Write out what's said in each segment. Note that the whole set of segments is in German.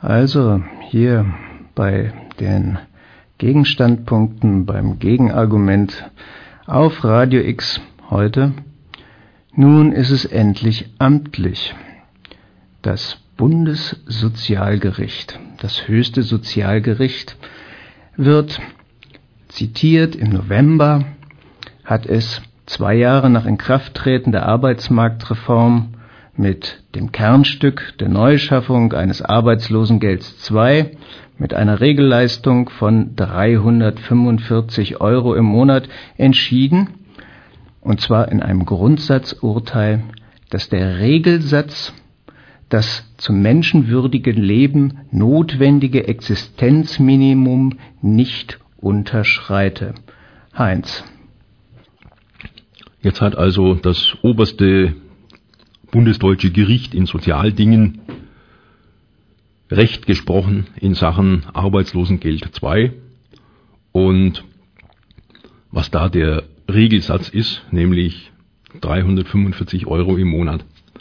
Also hier bei den Gegenstandpunkten, beim Gegenargument auf Radio X heute. Nun ist es endlich amtlich. Das Bundessozialgericht, das höchste Sozialgericht, wird zitiert im November, hat es 2 Jahre nach Inkrafttreten der Arbeitsmarktreform mit dem Kernstück der Neuschaffung eines Arbeitslosengelds II mit einer Regelleistung von 345 € im Monat entschieden, und zwar in einem Grundsatzurteil, dass der Regelsatz das zum menschenwürdigen Leben notwendige Existenzminimum nicht unterschreite. Heinz. Jetzt hat also das oberste bundesdeutsche Gericht in Sozialdingen Recht gesprochen in Sachen Arbeitslosengeld II. Und was da der Regelsatz ist, nämlich 345 € im Monat.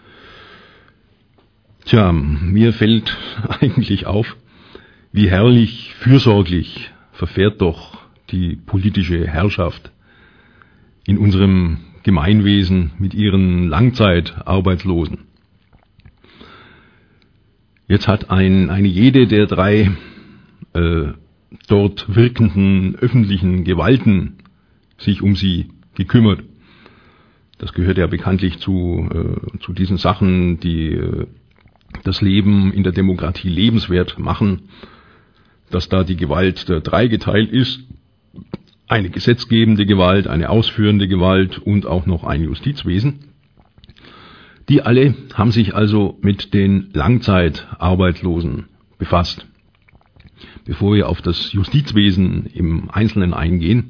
Tja, mir fällt eigentlich auf, wie herrlich fürsorglich verfährt doch die politische Herrschaft in unserem Gemeinwesen mit ihren Langzeitarbeitslosen. Jetzt hat eine jede der 3 dort wirkenden öffentlichen Gewalten sich um sie gekümmert. Das gehört ja bekanntlich zu diesen Sachen, die das Leben in der Demokratie lebenswert machen, dass da die Gewalt dreigeteilt ist. Eine gesetzgebende Gewalt, eine ausführende Gewalt und auch noch ein Justizwesen. Die alle haben sich also mit den Langzeitarbeitslosen befasst. Bevor wir auf das Justizwesen im Einzelnen eingehen,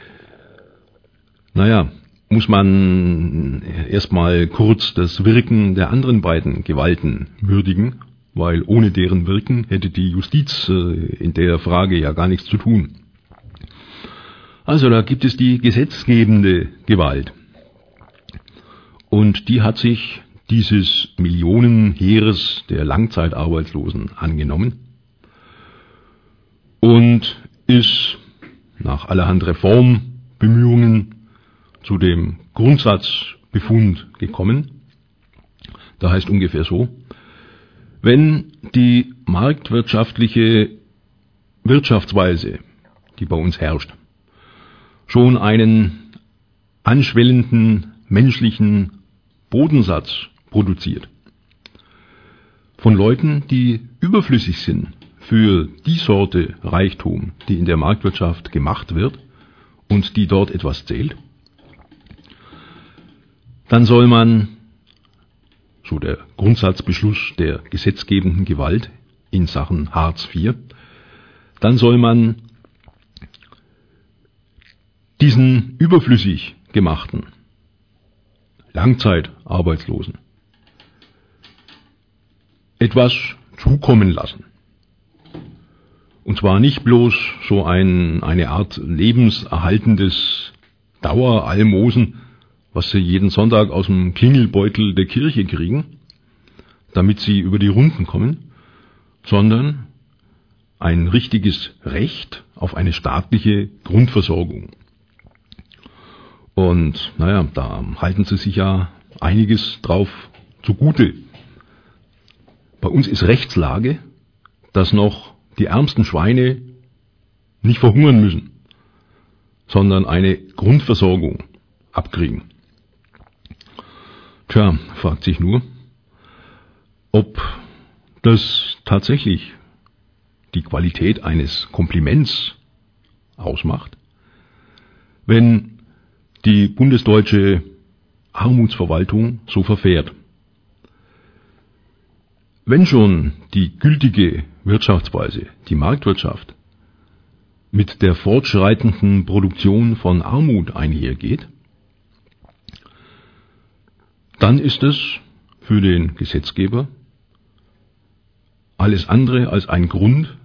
muss man erstmal kurz das Wirken der anderen beiden Gewalten würdigen, weil ohne deren Wirken hätte die Justiz in der Frage ja gar nichts zu tun. Also da gibt es die gesetzgebende Gewalt. Und die hat sich dieses Millionenheeres der Langzeitarbeitslosen angenommen und ist nach allerhand Reformbemühungen zu dem Grundsatzbefund gekommen. Da heißt ungefähr so: Wenn die marktwirtschaftliche Wirtschaftsweise, die bei uns herrscht, schon einen anschwellenden menschlichen Bodensatz produziert, von Leuten, die überflüssig sind für die Sorte Reichtum, die in der Marktwirtschaft gemacht wird und die dort etwas zählt, dann soll man, so der Grundsatzbeschluss der gesetzgebenden Gewalt in Sachen Hartz IV, dann soll man diesen überflüssig gemachten Langzeitarbeitslosen etwas zukommen lassen. Und zwar nicht bloß so eine Art lebenserhaltendes Daueralmosen, was sie jeden Sonntag aus dem Klingelbeutel der Kirche kriegen, damit sie über die Runden kommen, sondern ein richtiges Recht auf eine staatliche Grundversorgung. Und da halten sie sich ja einiges drauf zugute. Bei uns ist Rechtslage, dass noch die ärmsten Schweine nicht verhungern müssen, sondern eine Grundversorgung abkriegen. Tja, fragt sich nur, ob das tatsächlich die Qualität eines Kompliments ausmacht, wenn die bundesdeutsche Armutsverwaltung so verfährt. Wenn schon die gültige Wirtschaftsweise, die Marktwirtschaft, mit der fortschreitenden Produktion von Armut einhergeht, dann ist es für den Gesetzgeber alles andere als ein Grund,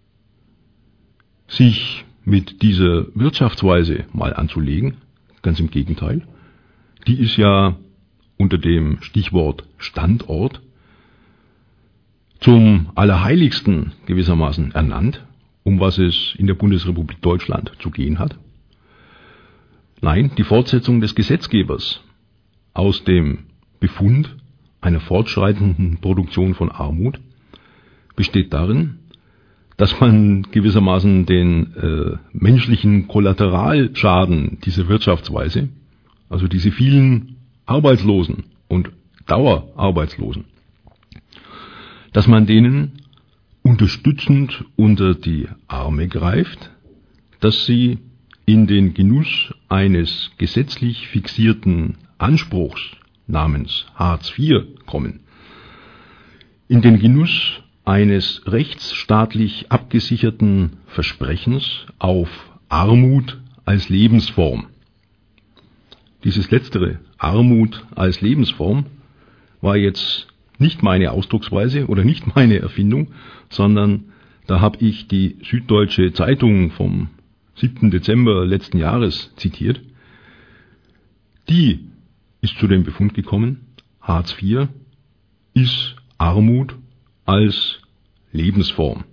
sich mit dieser Wirtschaftsweise mal anzulegen. Ganz im Gegenteil. Die ist ja unter dem Stichwort Standort zum Allerheiligsten gewissermaßen ernannt, um was es in der Bundesrepublik Deutschland zu gehen hat. Nein, die Fortsetzung des Gesetzgebers aus dem Befund einer fortschreitenden Produktion von Armut besteht darin, dass man gewissermaßen den menschlichen Kollateralschaden dieser Wirtschaftsweise, also diese vielen Arbeitslosen und Dauerarbeitslosen, dass man denen unterstützend unter die Arme greift, dass sie in den Genuss eines gesetzlich fixierten Anspruchs namens Hartz IV kommen, in den Genuss eines rechtsstaatlich abgesicherten Versprechens auf Armut als Lebensform. Dieses letztere, Armut als Lebensform, war jetzt nicht meine Ausdrucksweise oder nicht meine Erfindung, sondern da habe ich die Süddeutsche Zeitung vom 7. Dezember letzten Jahres zitiert. Die ist zu dem Befund gekommen, Hartz IV ist Armut als Lebensform.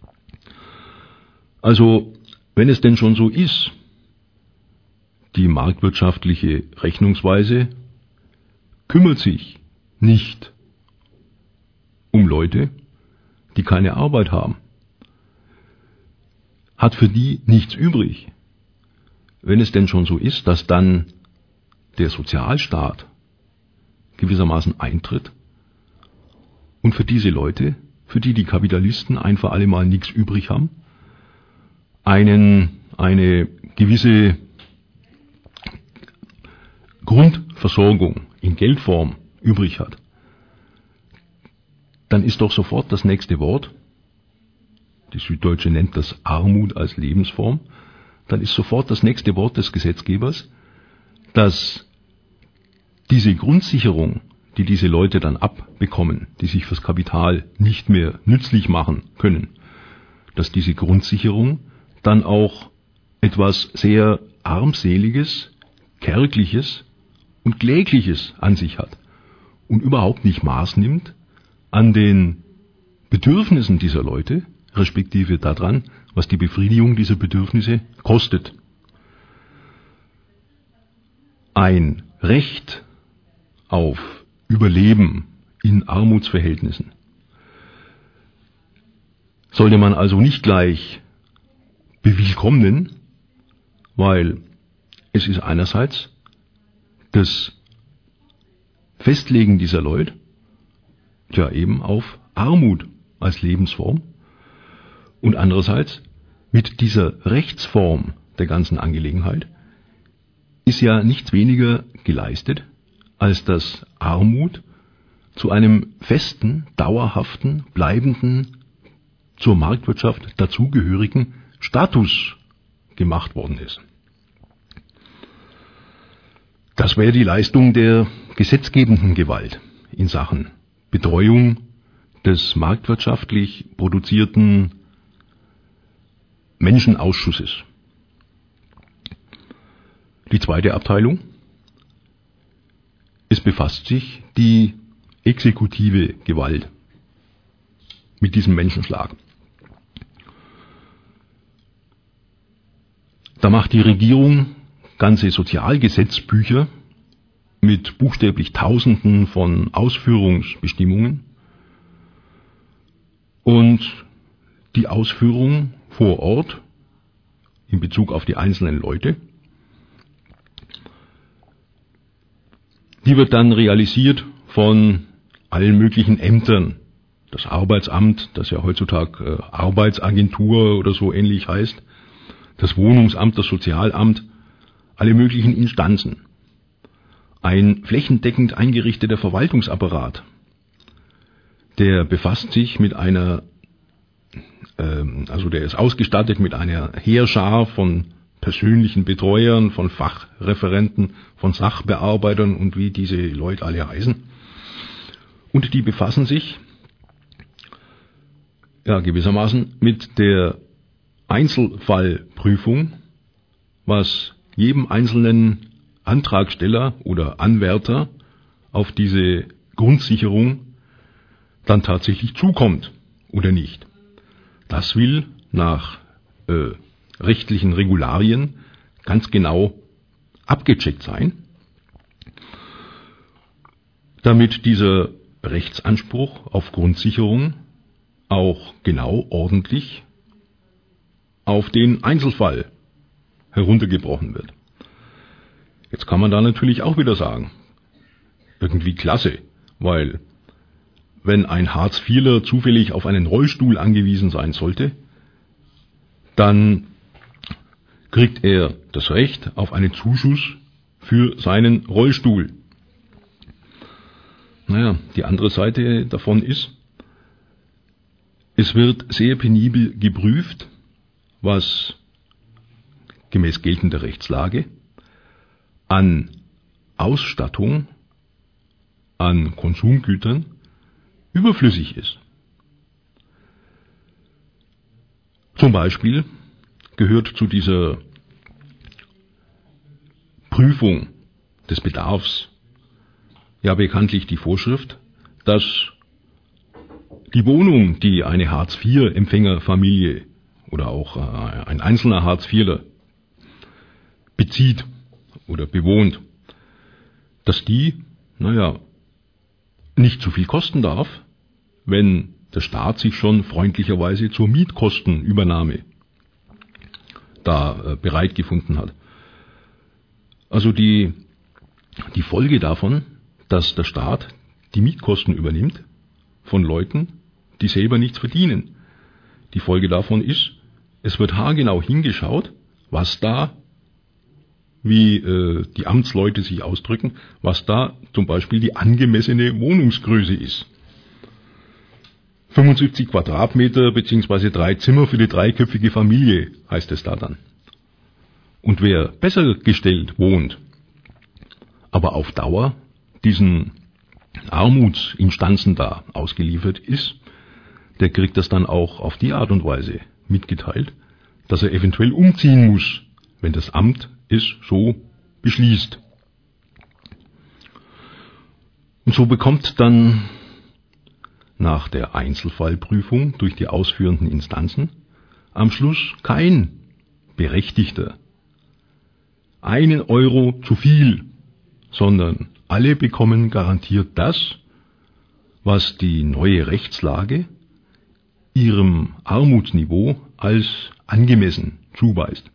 Also, wenn es denn schon so ist, die marktwirtschaftliche Rechnungsweise kümmert sich nicht um Leute, die keine Arbeit haben, hat für die nichts übrig. Wenn es denn schon so ist, dass dann der Sozialstaat gewissermaßen eintritt und für diese Leute, für die die Kapitalisten ein für alle Mal nichts übrig haben, eine gewisse Grundversorgung in Geldform übrig hat, dann ist doch sofort das nächste Wort, die Süddeutsche nennt das Armut als Lebensform, dann ist sofort das nächste Wort des Gesetzgebers, dass diese Grundsicherung, die diese Leute dann abbekommen, die sich fürs Kapital nicht mehr nützlich machen können, dass diese Grundsicherung dann auch etwas sehr Armseliges, Kärgliches und Klägliches an sich hat und überhaupt nicht Maß nimmt an den Bedürfnissen dieser Leute, respektive daran, was die Befriedigung dieser Bedürfnisse kostet. Ein Recht auf Überleben in Armutsverhältnissen sollte man also nicht gleich bewillkommnen, weil es ist einerseits das Festlegen dieser Leute ja eben auf Armut als Lebensform und andererseits mit dieser Rechtsform der ganzen Angelegenheit ist ja nichts weniger geleistet, als dass Armut zu einem festen, dauerhaften, bleibenden, zur Marktwirtschaft dazugehörigen Status gemacht worden ist. Das wäre die Leistung der gesetzgebenden Gewalt in Sachen Betreuung des marktwirtschaftlich produzierten Menschenausschusses. Die zweite Abteilung, es befasst sich die exekutive Gewalt mit diesem Menschenschlag. Da macht die Regierung ganze Sozialgesetzbücher mit buchstäblich Tausenden von Ausführungsbestimmungen und die Ausführung vor Ort in Bezug auf die einzelnen Leute, die wird dann realisiert von allen möglichen Ämtern. Das Arbeitsamt, das ja heutzutage Arbeitsagentur oder so ähnlich heißt, das Wohnungsamt, das Sozialamt, alle möglichen Instanzen. Ein flächendeckend eingerichteter Verwaltungsapparat, der befasst sich mit einer, der ist ausgestattet mit einer Heerschar von persönlichen Betreuern, von Fachreferenten, von Sachbearbeitern und wie diese Leute alle heißen. Und die befassen sich ja gewissermaßen mit der Einzelfallprüfung, was jedem einzelnen Antragsteller oder Anwärter auf diese Grundsicherung dann tatsächlich zukommt. oder nicht. Das will nach rechtlichen Regularien ganz genau abgecheckt sein, damit dieser Rechtsanspruch auf Grundsicherung auch genau ordentlich auf den Einzelfall heruntergebrochen wird. Jetzt kann man da natürlich auch wieder sagen, irgendwie klasse, weil wenn ein Hartz-IVler zufällig auf einen Rollstuhl angewiesen sein sollte, dann kriegt er das Recht auf einen Zuschuss für seinen Rollstuhl. Naja, die andere Seite davon ist, es wird sehr penibel geprüft, was gemäß geltender Rechtslage an Ausstattung, an Konsumgütern überflüssig ist. Zum Beispiel gehört zu dieser Prüfung des Bedarfs ja bekanntlich die Vorschrift, dass die Wohnung, die eine Hartz-IV-Empfängerfamilie oder auch ein einzelner Hartz-IVler bezieht oder bewohnt, dass die, nicht zu viel kosten darf, wenn der Staat sich schon freundlicherweise zur Mietkostenübernahme da bereit gefunden hat. Also die Folge davon, dass der Staat die Mietkosten übernimmt von Leuten, die selber nichts verdienen. Die Folge davon ist, es wird haargenau hingeschaut, was da, wie die Amtsleute sich ausdrücken, was da zum Beispiel die angemessene Wohnungsgröße ist. 75 Quadratmeter bzw. 3 Zimmer für die dreiköpfige Familie heißt es da dann. Und wer besser gestellt wohnt, aber auf Dauer diesen Armutsinstanzen da ausgeliefert ist, der kriegt das dann auch auf die Art und Weise mitgeteilt, dass er eventuell umziehen muss, wenn das Amt es so beschließt. Und so bekommt dann nach der Einzelfallprüfung durch die ausführenden Instanzen am Schluss kein Berechtigter 1 Euro zu viel, sondern alle bekommen garantiert das, was die neue Rechtslage ihrem Armutsniveau als angemessen zuweist.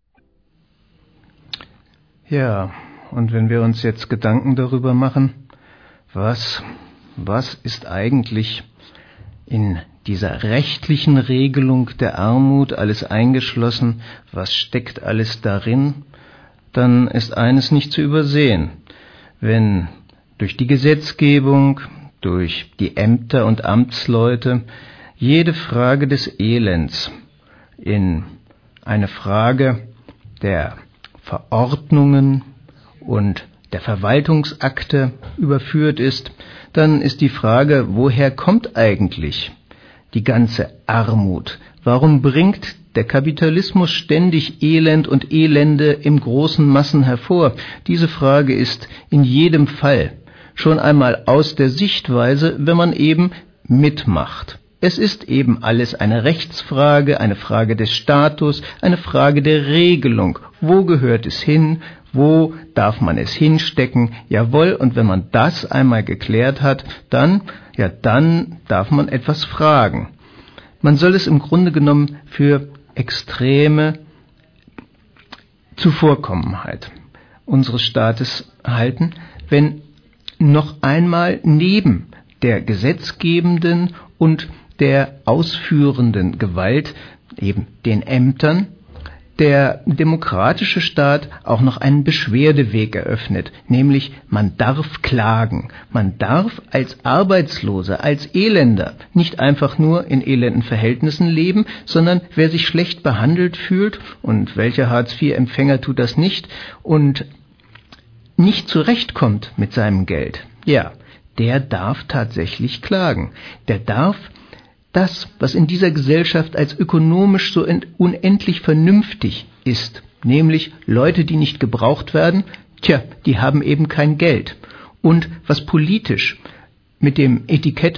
Ja, und wenn wir uns jetzt Gedanken darüber machen, was ist eigentlich in dieser rechtlichen Regelung der Armut alles eingeschlossen, was steckt alles darin, dann ist eines nicht zu übersehen. Wenn durch die Gesetzgebung, durch die Ämter und Amtsleute jede Frage des Elends in eine Frage der Verordnungen und der Verwaltungsakte überführt ist, dann ist die Frage, woher kommt eigentlich die ganze Armut? Warum bringt der Kapitalismus ständig Elend und Elende im großen Massen hervor? Diese Frage ist in jedem Fall schon einmal aus der Sichtweise, wenn man eben mitmacht. Es ist eben alles eine Rechtsfrage, eine Frage des Status, eine Frage der Regelung. Wo gehört es hin? Wo darf man es hinstecken? Jawohl, und wenn man das einmal geklärt hat, dann darf man etwas fragen. Man soll es im Grunde genommen für extreme Zuvorkommenheit unseres Staates halten, wenn noch einmal neben der gesetzgebenden und der ausführenden Gewalt, eben den Ämtern, der demokratische Staat auch noch einen Beschwerdeweg eröffnet, nämlich man darf klagen. Man darf als Arbeitsloser, als Elender nicht einfach nur in elenden Verhältnissen leben, sondern wer sich schlecht behandelt fühlt, und welcher Hartz-IV-Empfänger tut das nicht, und nicht zurechtkommt mit seinem Geld, der darf tatsächlich klagen. Der darf das, was in dieser Gesellschaft als ökonomisch so unendlich vernünftig ist, nämlich Leute, die nicht gebraucht werden, die haben eben kein Geld. Und was politisch mit dem Etikett,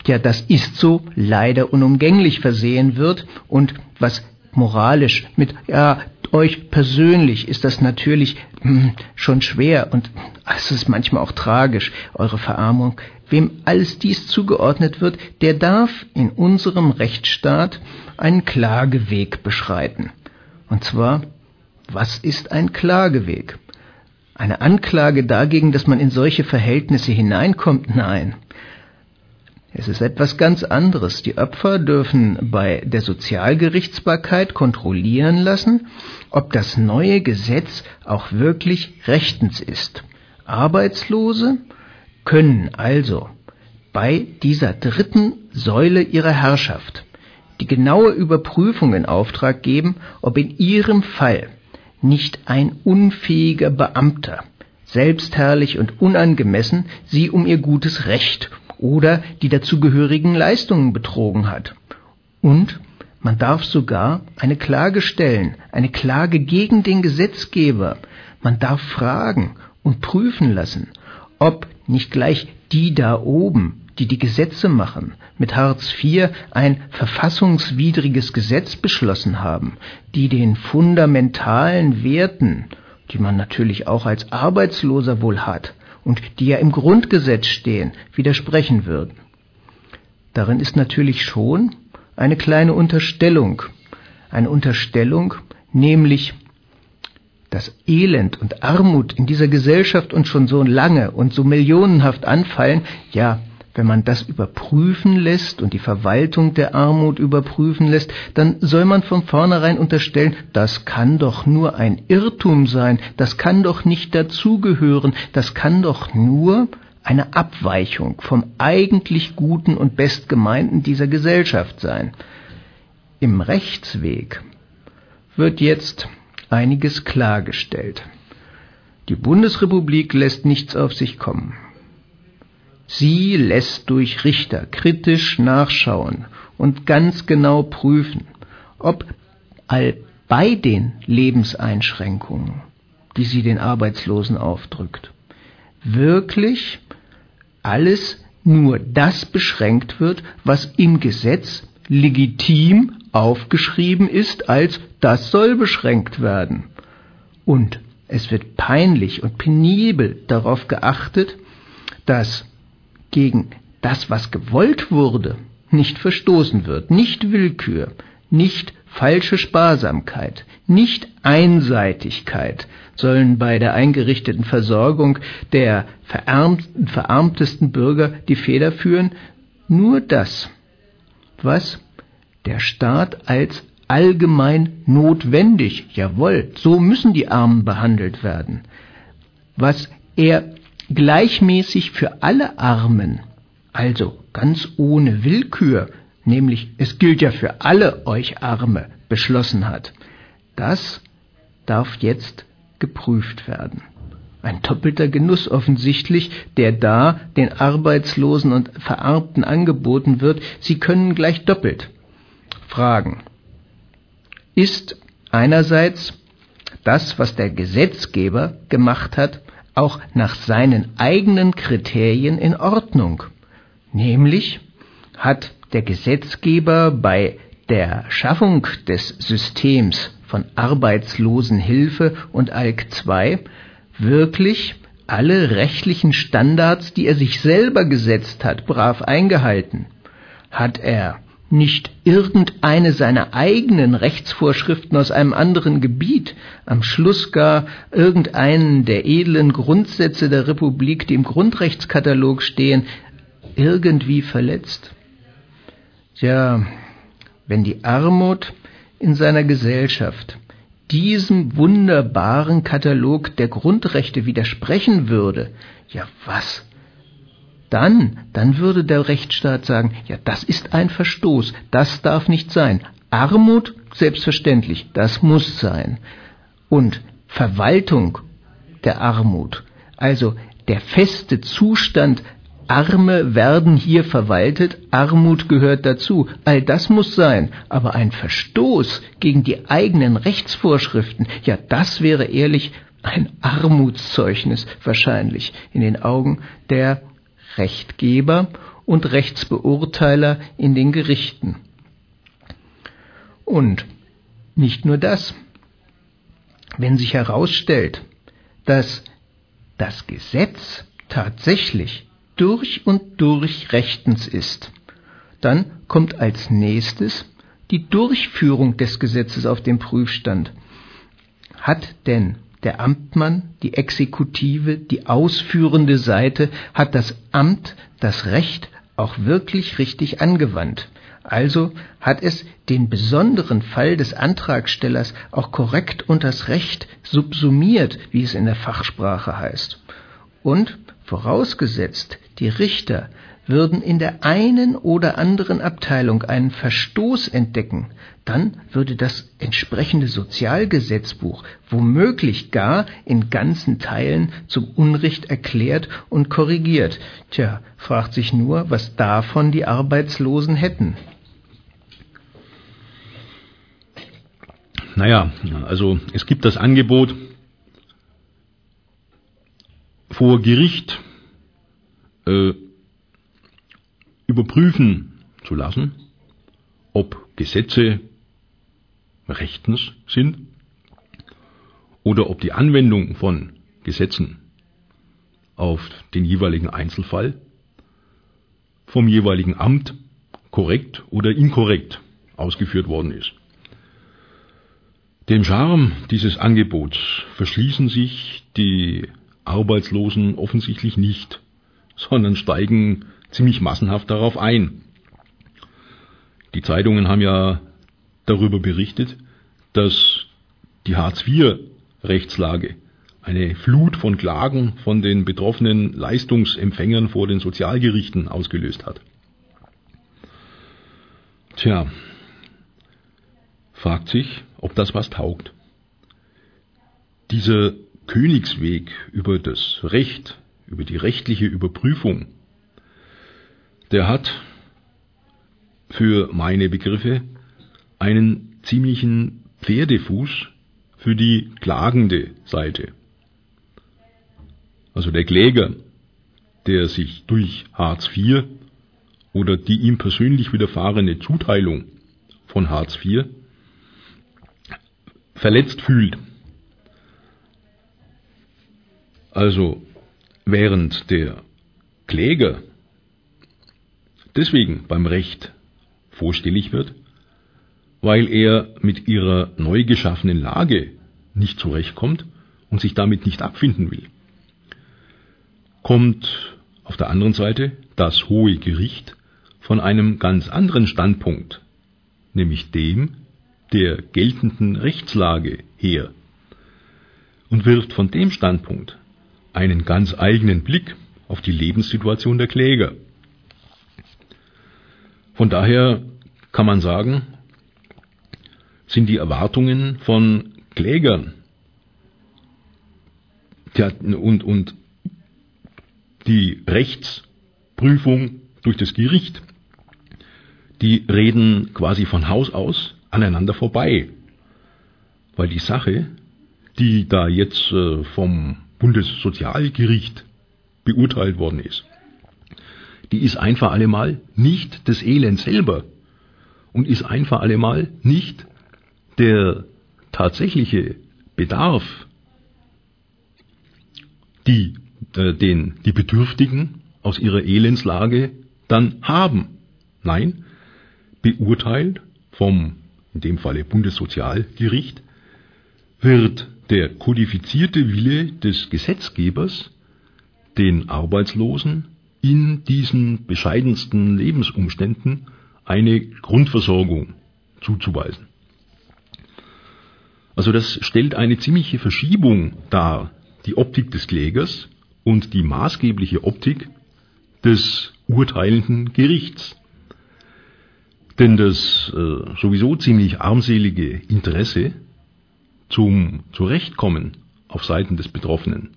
ja, das ist so, leider unumgänglich versehen wird und was moralisch mit, ja, euch persönlich ist das natürlich schon schwer und es ist manchmal auch tragisch, eure Verarmung. Wem alles dies zugeordnet wird, der darf in unserem Rechtsstaat einen Klageweg beschreiten. Und zwar, was ist ein Klageweg? Eine Anklage dagegen, dass man in solche Verhältnisse hineinkommt? Nein. Es ist etwas ganz anderes. Die Opfer dürfen bei der Sozialgerichtsbarkeit kontrollieren lassen, ob das neue Gesetz auch wirklich rechtens ist. Arbeitslose können also bei dieser dritten Säule ihrer Herrschaft die genaue Überprüfung in Auftrag geben, ob in ihrem Fall nicht ein unfähiger Beamter, selbstherrlich und unangemessen, sie um ihr gutes Recht oder die dazugehörigen Leistungen betrogen hat. Und man darf sogar eine Klage stellen, eine Klage gegen den Gesetzgeber. Man darf fragen und prüfen lassen, ob nicht gleich die da oben, die die Gesetze machen, mit Hartz IV ein verfassungswidriges Gesetz beschlossen haben, die den fundamentalen Werten, die man natürlich auch als Arbeitsloser wohl hat und die ja im Grundgesetz stehen, widersprechen würden. Darin ist natürlich schon eine kleine Unterstellung, nämlich dass Elend und Armut in dieser Gesellschaft uns schon so lange und so millionenhaft anfallen, ja, wenn man das überprüfen lässt und die Verwaltung der Armut überprüfen lässt, dann soll man von vornherein unterstellen, das kann doch nur ein Irrtum sein, das kann doch nicht dazugehören, das kann doch nur eine Abweichung vom eigentlich Guten und Bestgemeinten dieser Gesellschaft sein. Im Rechtsweg wird jetzt einiges klargestellt. Die Bundesrepublik lässt nichts auf sich kommen. Sie lässt durch Richter kritisch nachschauen und ganz genau prüfen, ob bei den Lebenseinschränkungen, die sie den Arbeitslosen aufdrückt, wirklich alles nur das beschränkt wird, was im Gesetz legitim aufgeschrieben ist, als das soll beschränkt werden. Und es wird peinlich und penibel darauf geachtet, dass gegen das, was gewollt wurde, nicht verstoßen wird, nicht Willkür, nicht falsche Sparsamkeit, nicht Einseitigkeit sollen bei der eingerichteten Versorgung der verarmtesten Bürger die Feder führen, nur das, was der Staat als allgemein notwendig, jawohl, so müssen die Armen behandelt werden, was er gleichmäßig für alle Armen, also ganz ohne Willkür, nämlich es gilt ja für alle euch Arme, beschlossen hat, das darf jetzt geprüft werden. Ein doppelter Genuss offensichtlich, der da den Arbeitslosen und Verarmten angeboten wird. Sie können gleich doppelt fragen. Ist einerseits das, was der Gesetzgeber gemacht hat, auch nach seinen eigenen Kriterien in Ordnung? Nämlich hat der Gesetzgeber bei der Schaffung des Systems von Arbeitslosenhilfe und ALK II wirklich alle rechtlichen Standards, die er sich selber gesetzt hat, brav eingehalten? Hat er nicht irgendeine seiner eigenen Rechtsvorschriften aus einem anderen Gebiet, am Schluss gar irgendeinen der edlen Grundsätze der Republik, die im Grundrechtskatalog stehen, irgendwie verletzt? Ja, wenn die Armut in seiner Gesellschaft diesem wunderbaren Katalog der Grundrechte widersprechen würde, ja was? Dann würde der Rechtsstaat sagen, ja, das ist ein Verstoß, das darf nicht sein. Armut, selbstverständlich, das muss sein. Und Verwaltung der Armut, also der feste Zustand, Arme werden hier verwaltet, Armut gehört dazu, all das muss sein. Aber ein Verstoß gegen die eigenen Rechtsvorschriften, ja, das wäre ehrlich ein Armutszeugnis wahrscheinlich in den Augen der Rechtgeber und Rechtsbeurteiler in den Gerichten. Und nicht nur das. Wenn sich herausstellt, dass das Gesetz tatsächlich durch und durch rechtens ist, dann kommt als nächstes die Durchführung des Gesetzes auf den Prüfstand. Hat denn der Amtmann, die Exekutive, die ausführende Seite, hat das Amt, das Recht auch wirklich richtig angewandt? Also hat es den besonderen Fall des Antragstellers auch korrekt unters Recht subsumiert, wie es in der Fachsprache heißt. Und vorausgesetzt, die Richter würden in der einen oder anderen Abteilung einen Verstoß entdecken, dann würde das entsprechende Sozialgesetzbuch womöglich gar in ganzen Teilen zum Unrecht erklärt und korrigiert. Tja, fragt sich nur, was davon die Arbeitslosen hätten. Naja, also es gibt das Angebot, vor Gericht überprüfen zu lassen, ob Gesetze rechtens sind oder ob die Anwendung von Gesetzen auf den jeweiligen Einzelfall vom jeweiligen Amt korrekt oder inkorrekt ausgeführt worden ist. Dem Charme dieses Angebots verschließen sich die Arbeitslosen offensichtlich nicht, sondern steigen ziemlich massenhaft darauf ein. Die Zeitungen haben ja darüber berichtet, dass die Hartz-IV-Rechtslage eine Flut von Klagen von den betroffenen Leistungsempfängern vor den Sozialgerichten ausgelöst hat. Tja, fragt sich, ob das was taugt. Dieser Königsweg über das Recht, über die rechtliche Überprüfung, der hat für meine Begriffe einen ziemlichen Pferdefuß für die klagende Seite. Also der Kläger, der sich durch Hartz IV oder die ihm persönlich widerfahrene Zuteilung von Hartz IV verletzt fühlt. Also während der Kläger deswegen beim Recht vorstellig wird, weil er mit ihrer neu geschaffenen Lage nicht zurechtkommt und sich damit nicht abfinden will, kommt auf der anderen Seite das Hohe Gericht von einem ganz anderen Standpunkt, nämlich dem der geltenden Rechtslage her, und wirft von dem Standpunkt einen ganz eigenen Blick auf die Lebenssituation der Kläger. Von daher kann man sagen, sind die Erwartungen von Klägern und die Rechtsprüfung durch das Gericht, die reden quasi von Haus aus aneinander vorbei, weil die Sache, die da jetzt vom Bundessozialgericht beurteilt worden ist, die ist ein für allemal nicht das Elend selber und ist ein für allemal nicht der tatsächliche Bedarf, den die Bedürftigen aus ihrer Elendslage dann haben. Nein, beurteilt vom, in dem Falle Bundessozialgericht, wird der kodifizierte Wille des Gesetzgebers, den Arbeitslosen in diesen bescheidensten Lebensumständen eine Grundversorgung zuzuweisen. Also das stellt eine ziemliche Verschiebung dar, die Optik des Klägers und die maßgebliche Optik des urteilenden Gerichts. Denn das sowieso ziemlich armselige Interesse zum Zurechtkommen auf Seiten des Betroffenen,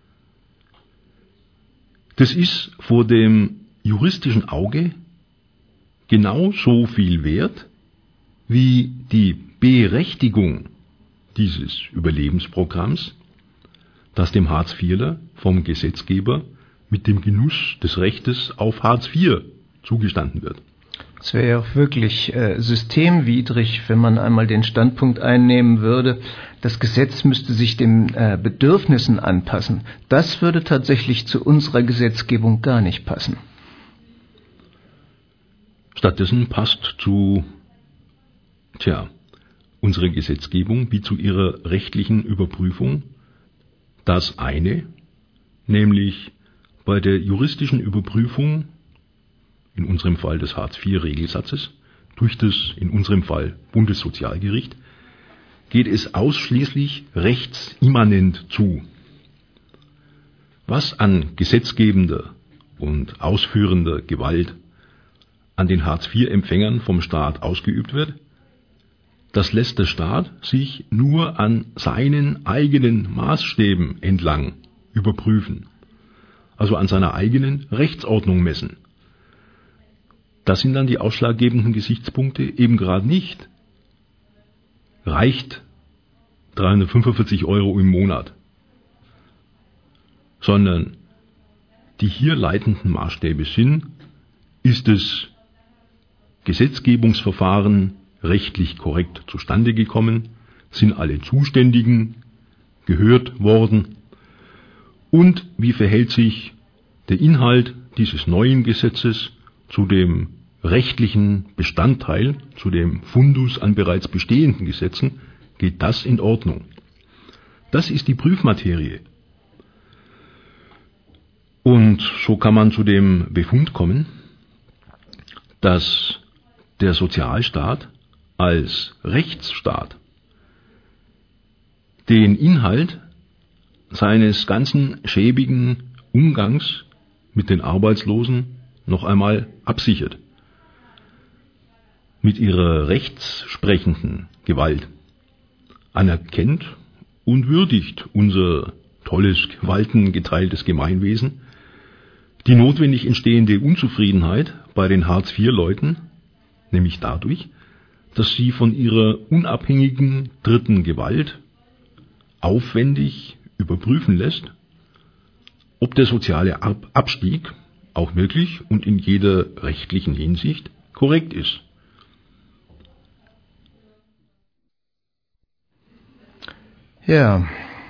das ist vor dem juristischen Auge genauso viel wert wie die Berechtigung dieses Überlebensprogramms, das dem Hartz-IVler vom Gesetzgeber mit dem Genuss des Rechtes auf Hartz IV zugestanden wird. Es wäre ja auch wirklich systemwidrig, wenn man einmal den Standpunkt einnehmen würde, das Gesetz müsste sich den Bedürfnissen anpassen. Das würde tatsächlich zu unserer Gesetzgebung gar nicht passen. Stattdessen passt zu unsere Gesetzgebung wie zu ihrer rechtlichen Überprüfung das eine, nämlich bei der juristischen Überprüfung, in unserem Fall des Hartz-IV-Regelsatzes, durch das in unserem Fall Bundessozialgericht, geht es ausschließlich rechtsimmanent zu. Was an gesetzgebender und ausführender Gewalt an den Hartz-IV-Empfängern vom Staat ausgeübt wird, das lässt der Staat sich nur an seinen eigenen Maßstäben entlang überprüfen, also an seiner eigenen Rechtsordnung messen. Das sind dann die ausschlaggebenden Gesichtspunkte, eben gerade nicht. Reicht 345 € im Monat, sondern die hier leitenden Maßstäbe sind, ist das Gesetzgebungsverfahren rechtlich korrekt zustande gekommen, sind alle Zuständigen gehört worden und wie verhält sich der Inhalt dieses neuen Gesetzes zu dem rechtlichen Bestandteil, zu dem Fundus an bereits bestehenden Gesetzen, geht das in Ordnung. Das ist die Prüfmaterie. Und so kann man zu dem Befund kommen, dass der Sozialstaat als Rechtsstaat den Inhalt seines ganzen schäbigen Umgangs mit den Arbeitslosen noch einmal absichert. Mit ihrer rechtssprechenden Gewalt anerkennt und würdigt unser tolles, gewaltengeteiltes Gemeinwesen die notwendig entstehende Unzufriedenheit bei den Hartz-IV-Leuten, nämlich dadurch, dass sie von ihrer unabhängigen dritten Gewalt aufwendig überprüfen lässt, ob der soziale Abstieg auch wirklich und in jeder rechtlichen Hinsicht korrekt ist. Ja,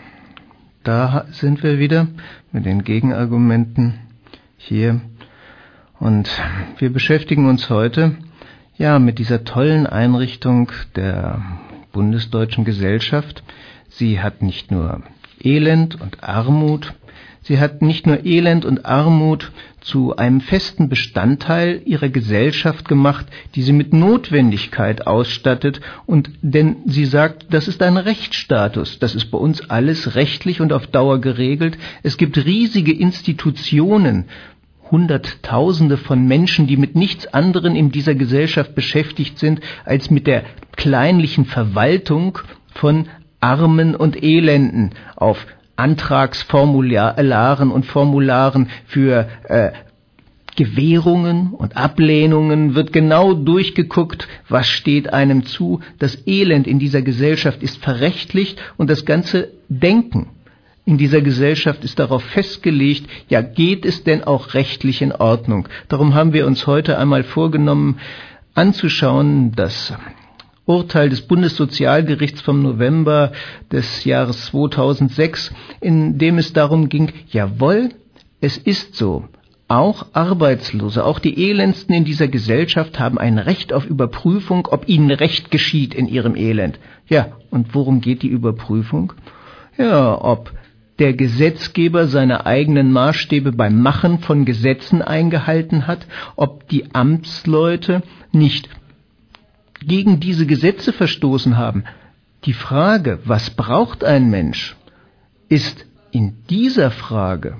da sind wir wieder mit den Gegenargumenten hier und wir beschäftigen uns heute mit dieser tollen Einrichtung der bundesdeutschen Gesellschaft. Sie hat nicht nur Elend und Armut, sie hat nicht nur Elend und Armut zu einem festen Bestandteil ihrer Gesellschaft gemacht, die sie mit Notwendigkeit ausstattet, und denn sie sagt, das ist ein Rechtsstatus, das ist bei uns alles rechtlich und auf Dauer geregelt. Es gibt riesige Institutionen, Hunderttausende von Menschen, die mit nichts anderem in dieser Gesellschaft beschäftigt sind, als mit der kleinlichen Verwaltung von Armen und Elenden auf Antragsformularen und Formularen für Gewährungen und Ablehnungen wird genau durchgeguckt, was steht einem zu. Das Elend in dieser Gesellschaft ist verrechtlicht und das ganze Denken in dieser Gesellschaft ist darauf festgelegt, geht es denn auch rechtlich in Ordnung? Darum haben wir uns heute einmal vorgenommen, anzuschauen, das Urteil des Bundessozialgerichts vom November des Jahres 2006, in dem es darum ging, jawohl, es ist so, auch Arbeitslose, auch die Elendsten in dieser Gesellschaft haben ein Recht auf Überprüfung, ob ihnen Recht geschieht in ihrem Elend. Ja, und worum geht die Überprüfung? Ja, ob der Gesetzgeber seine eigenen Maßstäbe beim Machen von Gesetzen eingehalten hat, ob die Amtsleute nicht gegen diese Gesetze verstoßen haben. Die Frage, was braucht ein Mensch, ist in dieser Frage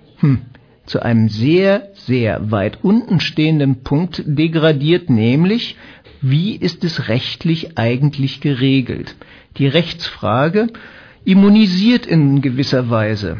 zu einem sehr, sehr weit unten stehenden Punkt degradiert, nämlich, wie ist es rechtlich eigentlich geregelt? Die Rechtsfrage immunisiert in gewisser Weise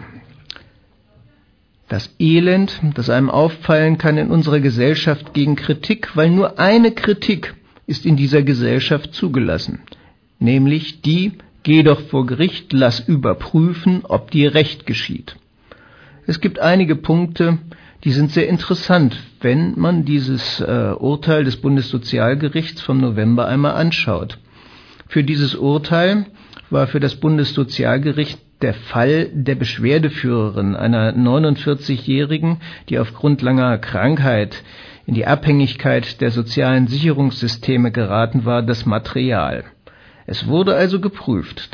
das Elend, das einem auffallen kann in unserer Gesellschaft, gegen Kritik, weil nur eine Kritik ist in dieser Gesellschaft zugelassen, nämlich die, geh doch vor Gericht, lass überprüfen, ob dir Recht geschieht. Es gibt einige Punkte, Die sind sehr interessant, wenn man dieses Urteil des Bundessozialgerichts vom November einmal anschaut. Für dieses Urteil war für das Bundessozialgericht der Fall der Beschwerdeführerin, einer 49-Jährigen, die aufgrund langer Krankheit in die Abhängigkeit der sozialen Sicherungssysteme geraten war, das Material. Es wurde also geprüft,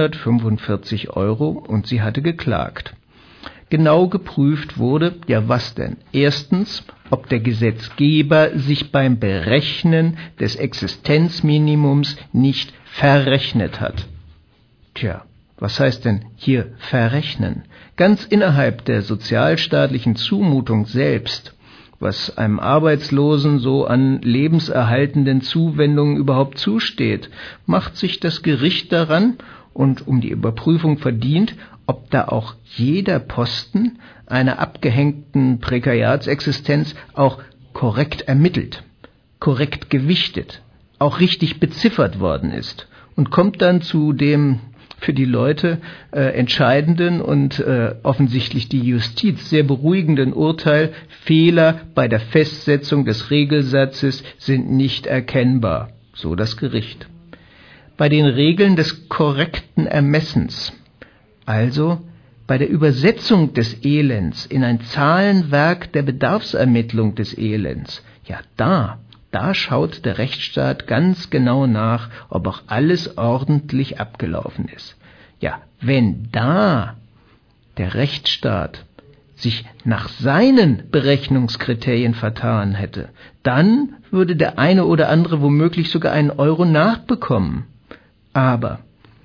345 € und sie hatte geklagt. Genau geprüft wurde, ja was denn? Erstens, ob der Gesetzgeber sich beim Berechnen des Existenzminimums nicht verrechnet hat. Tja, was heißt denn hier verrechnen? Ganz innerhalb der sozialstaatlichen Zumutung selbst, was einem Arbeitslosen so an lebenserhaltenden Zuwendungen überhaupt zusteht, macht sich das Gericht daran und um die Überprüfung verdient, ob da auch jeder Posten einer abgehängten Prekariatsexistenz auch korrekt ermittelt, korrekt gewichtet, auch richtig beziffert worden ist und kommt dann zu dem für die Leute entscheidenden und offensichtlich die Justiz sehr beruhigenden Urteil, Fehler bei der Festsetzung des Regelsatzes sind nicht erkennbar, so das Gericht. Bei den Regeln des korrekten Ermessens, also bei der Übersetzung des Elends in ein Zahlenwerk der Bedarfsermittlung des Elends, ja da schaut der Rechtsstaat ganz genau nach, ob auch alles ordentlich abgelaufen ist. Ja, wenn da der Rechtsstaat sich nach seinen Berechnungskriterien vertan hätte, dann würde der eine oder andere womöglich sogar einen Euro nachbekommen. Aber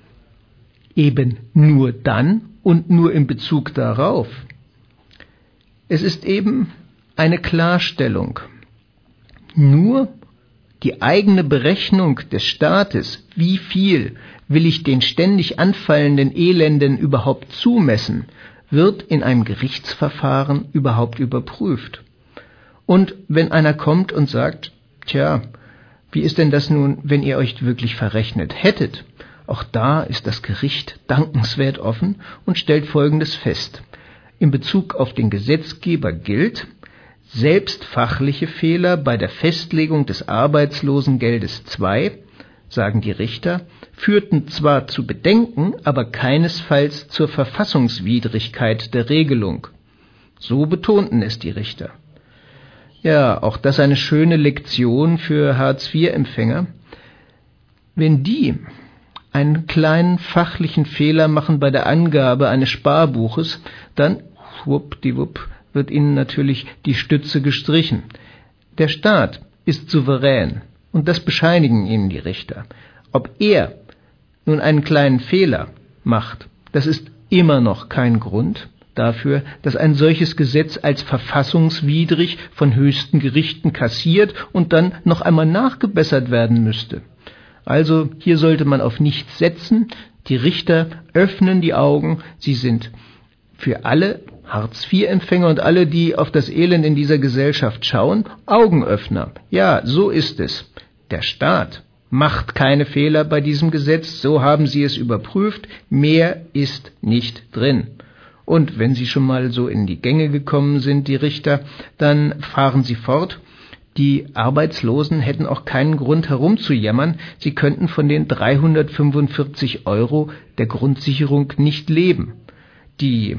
eben nur dann und nur in Bezug darauf. Es ist eben eine Klarstellung. Nur die eigene Berechnung des Staates, wie viel will ich den ständig anfallenden Elenden überhaupt zumessen, wird in einem Gerichtsverfahren überhaupt überprüft. Und wenn einer kommt und sagt, tja, wie ist denn das nun, wenn ihr euch wirklich verrechnet hättet? Auch da ist das Gericht dankenswert offen und stellt Folgendes fest. In Bezug auf den Gesetzgeber gilt, selbst fachliche Fehler bei der Festlegung des Arbeitslosengeldes II, sagen die Richter, führten zwar zu Bedenken, aber keinesfalls zur Verfassungswidrigkeit der Regelung. So betonten es die Richter. Ja, auch das eine schöne Lektion für Hartz-IV-Empfänger. Wenn die einen kleinen fachlichen Fehler machen bei der Angabe eines Sparbuches, dann schwuppdiwupp wird ihnen natürlich die Stütze gestrichen. Der Staat ist souverän und das bescheinigen ihnen die Richter. Ob er nun einen kleinen Fehler macht, das ist immer noch kein Grund dafür, dass ein solches Gesetz als verfassungswidrig von höchsten Gerichten kassiert und dann noch einmal nachgebessert werden müsste. Also hier sollte man auf nichts setzen. Die Richter öffnen die Augen. Sie sind für alle Hartz-IV-Empfänger und alle, die auf das Elend in dieser Gesellschaft schauen, Augenöffner. Ja, so ist es. Der Staat macht keine Fehler bei diesem Gesetz. So haben sie es überprüft. Mehr ist nicht drin. Und wenn Sie schon mal so in die Gänge gekommen sind, die Richter, dann fahren Sie fort. Die Arbeitslosen hätten auch keinen Grund herumzujammern. Sie könnten von den 345 € der Grundsicherung nicht leben. Die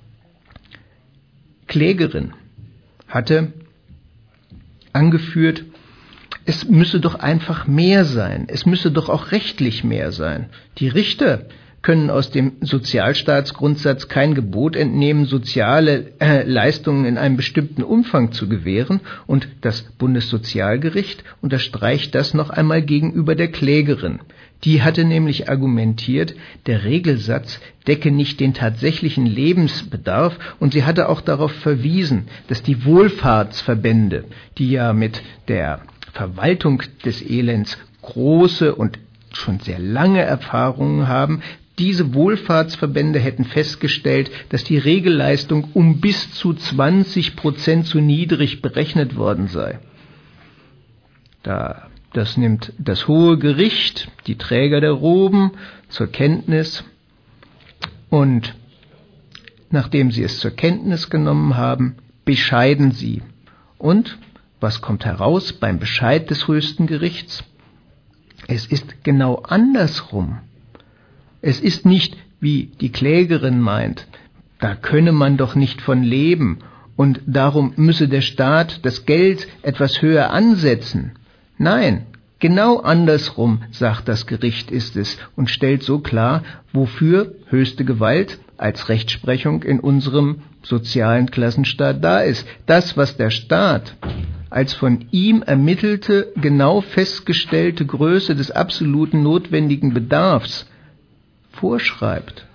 Klägerin hatte angeführt, es müsse doch einfach mehr sein. Es müsse doch auch rechtlich mehr sein. Die Richter können aus dem Sozialstaatsgrundsatz kein Gebot entnehmen, soziale Leistungen in einem bestimmten Umfang zu gewähren, und das Bundessozialgericht unterstreicht das noch einmal gegenüber der Klägerin. Die hatte nämlich argumentiert, der Regelsatz decke nicht den tatsächlichen Lebensbedarf, und sie hatte auch darauf verwiesen, dass die Wohlfahrtsverbände, die ja mit der Verwaltung des Elends große und schon sehr lange Erfahrungen haben, diese Wohlfahrtsverbände hätten festgestellt, dass die Regelleistung um bis zu 20% zu niedrig berechnet worden sei. Das nimmt das Hohe Gericht, die Träger der Roben, zur Kenntnis, und nachdem sie es zur Kenntnis genommen haben, bescheiden sie. Und was kommt heraus beim Bescheid des höchsten Gerichts? Es ist genau andersrum. Es ist nicht, wie die Klägerin meint, da könne man doch nicht von leben und darum müsse der Staat das Geld etwas höher ansetzen. Nein, genau andersrum, sagt das Gericht, ist es und stellt so klar, wofür höchste Gewalt als Rechtsprechung in unserem sozialen Klassenstaat da ist. Das, was der Staat als von ihm ermittelte, genau festgestellte Größe des absoluten notwendigen Bedarfs vorschreibt.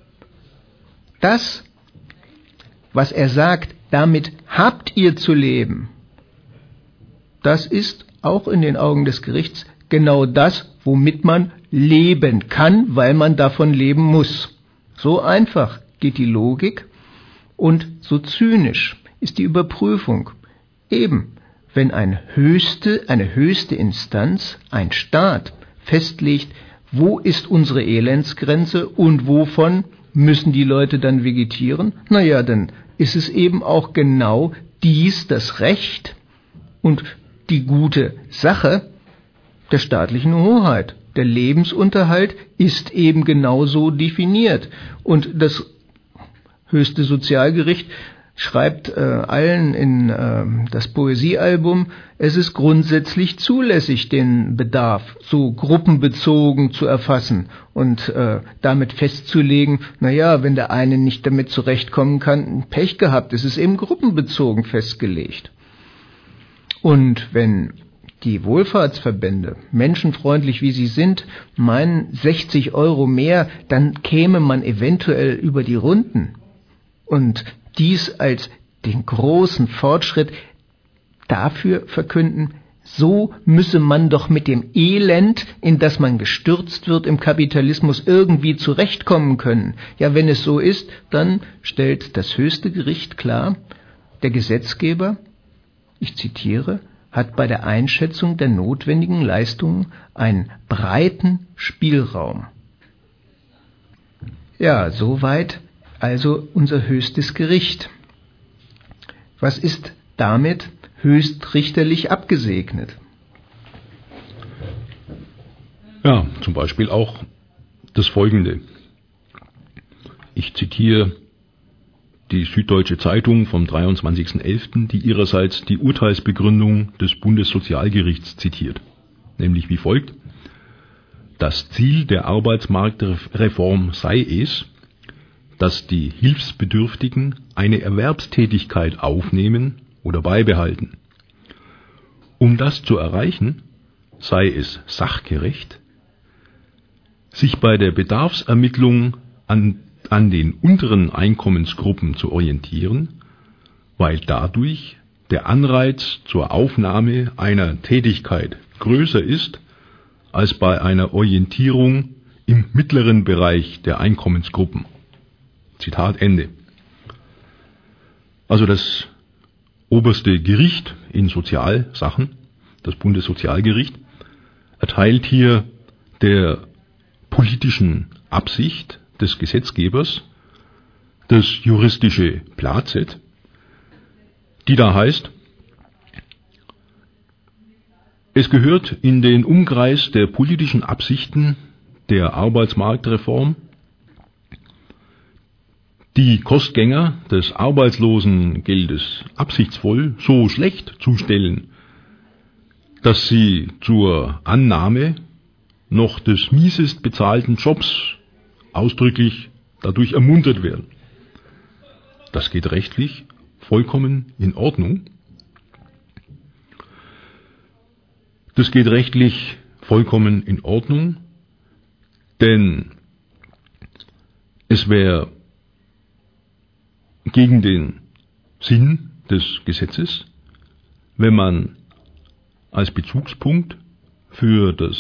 Das, was er sagt, damit habt ihr zu leben, das ist auch in den Augen des Gerichts genau das, womit man leben kann, weil man davon leben muss. So einfach geht die Logik und so zynisch ist die Überprüfung. Eben, wenn eine höchste Instanz, ein Staat, festlegt, wo ist unsere Elendsgrenze und wovon müssen die Leute dann vegetieren? Naja, dann ist es eben auch genau dies das Recht und die gute Sache der staatlichen Hoheit. Der Lebensunterhalt ist eben genauso definiert. Und das höchste Sozialgericht schreibt allen in das Poesiealbum, es ist grundsätzlich zulässig, den Bedarf so gruppenbezogen zu erfassen und damit festzulegen, naja, wenn der eine nicht damit zurechtkommen kann, Pech gehabt, es ist eben gruppenbezogen festgelegt. Und wenn die Wohlfahrtsverbände, menschenfreundlich wie sie sind, meinen 60 € mehr, dann käme man eventuell über die Runden. Und dies als den großen Fortschritt dafür verkünden, so müsse man doch mit dem Elend, in das man gestürzt wird im Kapitalismus, irgendwie zurechtkommen können. Ja, wenn es so ist, dann stellt das höchste Gericht klar, der Gesetzgeber, ich zitiere, hat bei der Einschätzung der notwendigen Leistungen einen breiten Spielraum. Ja, soweit also unser höchstes Gericht. Was ist damit höchstrichterlich abgesegnet? Ja, zum Beispiel auch das Folgende. Ich zitiere die Süddeutsche Zeitung vom 23.11., die ihrerseits die Urteilsbegründung des Bundessozialgerichts zitiert, nämlich wie folgt: Das Ziel der Arbeitsmarktreform sei es, dass die Hilfsbedürftigen eine Erwerbstätigkeit aufnehmen oder beibehalten. Um das zu erreichen, sei es sachgerecht, sich bei der Bedarfsermittlung an den unteren Einkommensgruppen zu orientieren, weil dadurch der Anreiz zur Aufnahme einer Tätigkeit größer ist als bei einer Orientierung im mittleren Bereich der Einkommensgruppen. Zitat Ende. Also das oberste Gericht in Sozialsachen, das Bundessozialgericht, erteilt hier der politischen Absicht des Gesetzgebers das juristische Plazet, die da heißt: Es gehört in den Umkreis der politischen Absichten der Arbeitsmarktreform, die Kostgänger des Arbeitslosengeldes absichtsvoll so schlecht zu stellen, dass sie zur Annahme noch des miesest bezahlten Jobs ausdrücklich dadurch ermuntert werden. Das geht rechtlich vollkommen in Ordnung. Das geht rechtlich vollkommen in Ordnung, denn es wäre gegen den Sinn des Gesetzes, wenn man als Bezugspunkt für das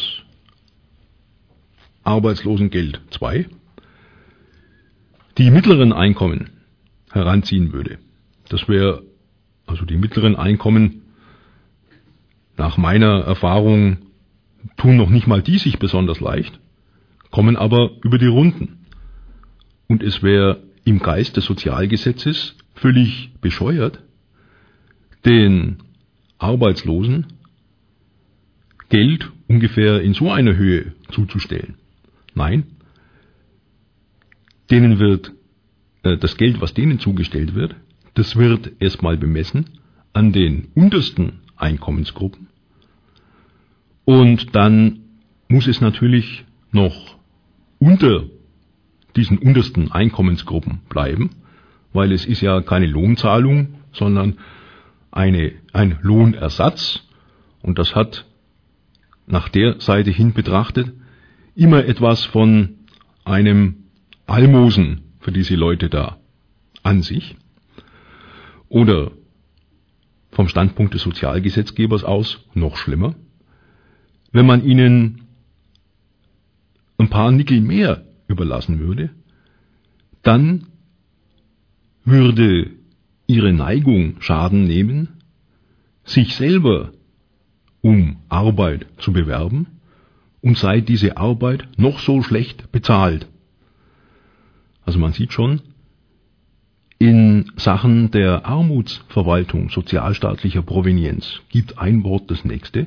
Arbeitslosengeld II die mittleren Einkommen heranziehen würde. Das wäre, also die mittleren Einkommen, nach meiner Erfahrung, tun noch nicht mal die sich besonders leicht, kommen aber über die Runden. Und es wäre im Geist des Sozialgesetzes völlig bescheuert, den Arbeitslosen Geld ungefähr in so einer Höhe zuzustellen. Nein, denen wird das Geld, was denen zugestellt wird, das wird erstmal bemessen an den untersten Einkommensgruppen. Und dann muss es natürlich noch unter diesen untersten Einkommensgruppen bleiben, weil es ist ja keine Lohnzahlung, sondern ein Lohnersatz. Und das hat nach der Seite hin betrachtet immer etwas von einem Almosen für diese Leute da an sich. Oder vom Standpunkt des Sozialgesetzgebers aus noch schlimmer, wenn man ihnen ein paar Nickel mehr überlassen würde, dann würde ihre Neigung Schaden nehmen, sich selber um Arbeit zu bewerben, und sei diese Arbeit noch so schlecht bezahlt. Also man sieht schon, in Sachen der Armutsverwaltung sozialstaatlicher Provenienz gibt ein Wort das nächste,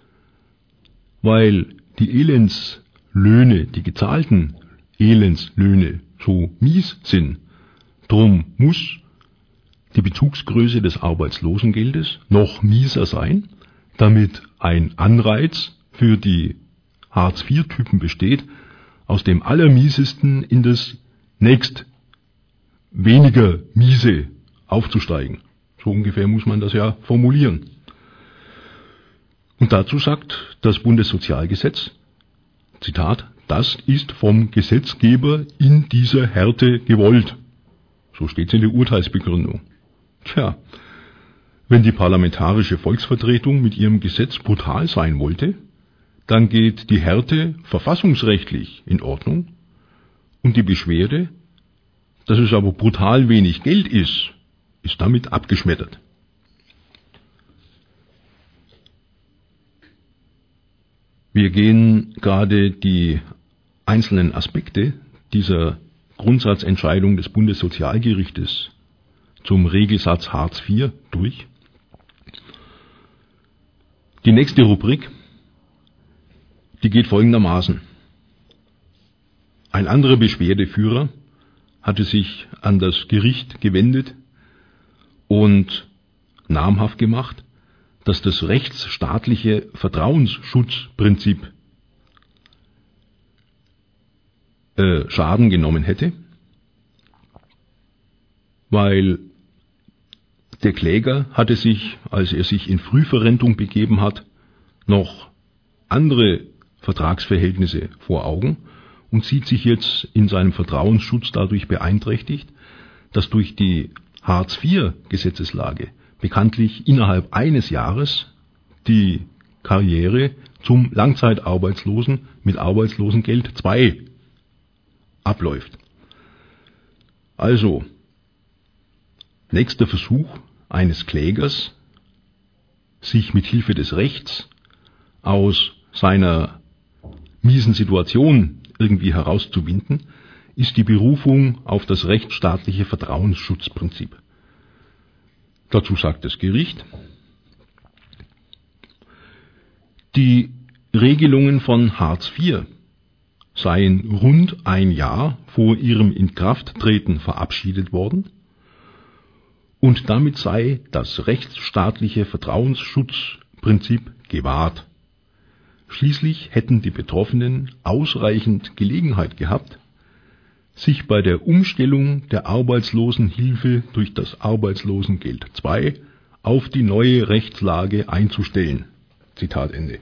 weil die Elendslöhne, die gezahlten Elendslöhne so mies sind. Drum muss die Bezugsgröße des Arbeitslosengeldes noch mieser sein, damit ein Anreiz für die Hartz-IV-Typen besteht, aus dem Allermiesesten in das nächst weniger miese aufzusteigen. So ungefähr muss man das ja formulieren. Und dazu sagt das Bundessozialgesetz, Zitat, das ist vom Gesetzgeber in dieser Härte gewollt. So steht es in der Urteilsbegründung. Tja, wenn die parlamentarische Volksvertretung mit ihrem Gesetz brutal sein wollte, dann geht die Härte verfassungsrechtlich in Ordnung und die Beschwerde, dass es aber brutal wenig Geld ist damit abgeschmettert. Wir gehen gerade die einzelnen Aspekte dieser Grundsatzentscheidung des Bundessozialgerichtes zum Regelsatz Hartz IV durch. Die nächste Rubrik, die geht folgendermaßen. Ein anderer Beschwerdeführer hatte sich an das Gericht gewendet und namhaft gemacht, dass das rechtsstaatliche Vertrauensschutzprinzip Schaden genommen hätte, weil der Kläger hatte sich, als er sich in Frühverrentung begeben hat, noch andere Vertragsverhältnisse vor Augen und sieht sich jetzt in seinem Vertrauensschutz dadurch beeinträchtigt, dass durch die Hartz-IV-Gesetzeslage bekanntlich innerhalb eines Jahres die Karriere zum Langzeitarbeitslosen mit Arbeitslosengeld II abläuft. Also, nächster Versuch eines Klägers, sich mit Hilfe des Rechts aus seiner miesen Situation irgendwie herauszuwinden, ist die Berufung auf das rechtsstaatliche Vertrauensschutzprinzip. Dazu sagt das Gericht, die Regelungen von Hartz IV seien rund ein Jahr vor ihrem Inkrafttreten verabschiedet worden und damit sei das rechtsstaatliche Vertrauensschutzprinzip gewahrt. Schließlich hätten die Betroffenen ausreichend Gelegenheit gehabt, sich bei der Umstellung der Arbeitslosenhilfe durch das Arbeitslosengeld II auf die neue Rechtslage einzustellen. Zitat Ende.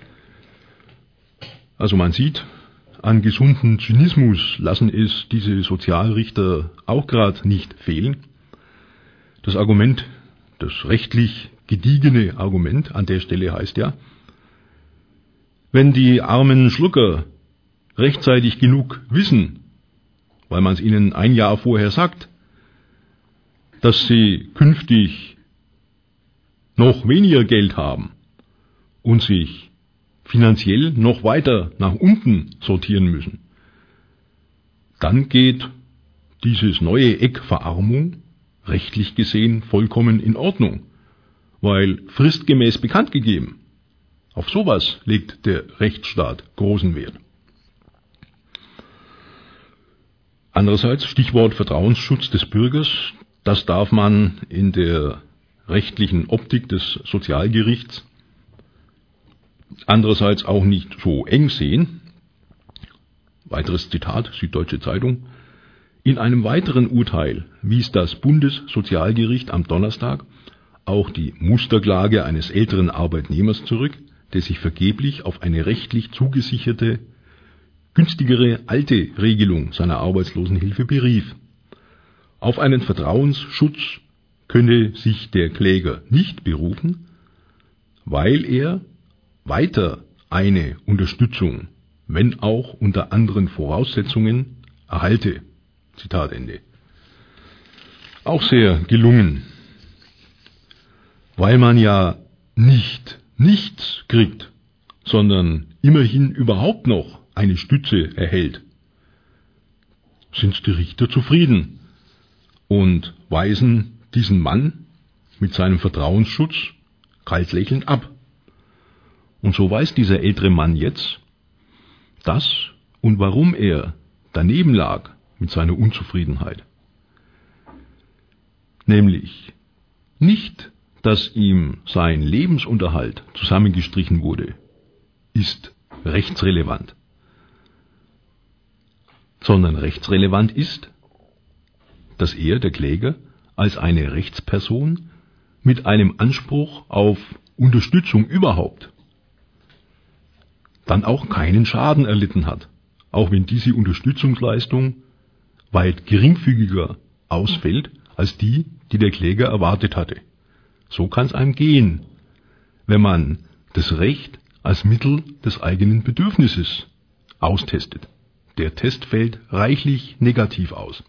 Also man sieht, an gesunden Zynismus lassen es diese Sozialrichter auch gerade nicht fehlen. Das Argument, das rechtlich gediegene Argument an der Stelle heißt ja, wenn die armen Schlucker rechtzeitig genug wissen, weil man es ihnen ein Jahr vorher sagt, dass sie künftig noch weniger Geld haben und sich finanziell noch weiter nach unten sortieren müssen, dann geht dieses neue Eck Verarmung rechtlich gesehen vollkommen in Ordnung. weil fristgemäß bekannt gegeben. Auf sowas legt der Rechtsstaat großen Wert. Andererseits, Stichwort Vertrauensschutz des Bürgers, das darf man in der rechtlichen Optik des Sozialgerichts andererseits auch nicht so eng sehen. Weiteres Zitat, Süddeutsche Zeitung. In einem weiteren Urteil wies das Bundessozialgericht am Donnerstag auch die Musterklage eines älteren Arbeitnehmers zurück, der sich vergeblich auf eine rechtlich zugesicherte, günstigere alte Regelung seiner Arbeitslosenhilfe berief. Auf einen Vertrauensschutz könne sich der Kläger nicht berufen, weil er weiter eine Unterstützung, wenn auch unter anderen Voraussetzungen, erhalte. Zitat Ende. Auch sehr gelungen, weil man ja nicht nichts kriegt, sondern immerhin überhaupt noch eine Stütze erhält, sind die Richter zufrieden und weisen diesen Mann mit seinem Vertrauensschutz kalt lächelnd ab. Und so weiß dieser ältere Mann jetzt, dass und warum er daneben lag mit seiner Unzufriedenheit. Nämlich nicht, dass ihm sein Lebensunterhalt zusammengestrichen wurde, ist rechtsrelevant, sondern rechtsrelevant ist, dass er, der Kläger, als eine Rechtsperson mit einem Anspruch auf Unterstützung überhaupt dann auch keinen Schaden erlitten hat, auch wenn diese Unterstützungsleistung weit geringfügiger ausfällt als die, die der Kläger erwartet hatte. So kann es einem gehen, wenn man das Recht als Mittel des eigenen Bedürfnisses austestet. Der Test fällt reichlich negativ aus.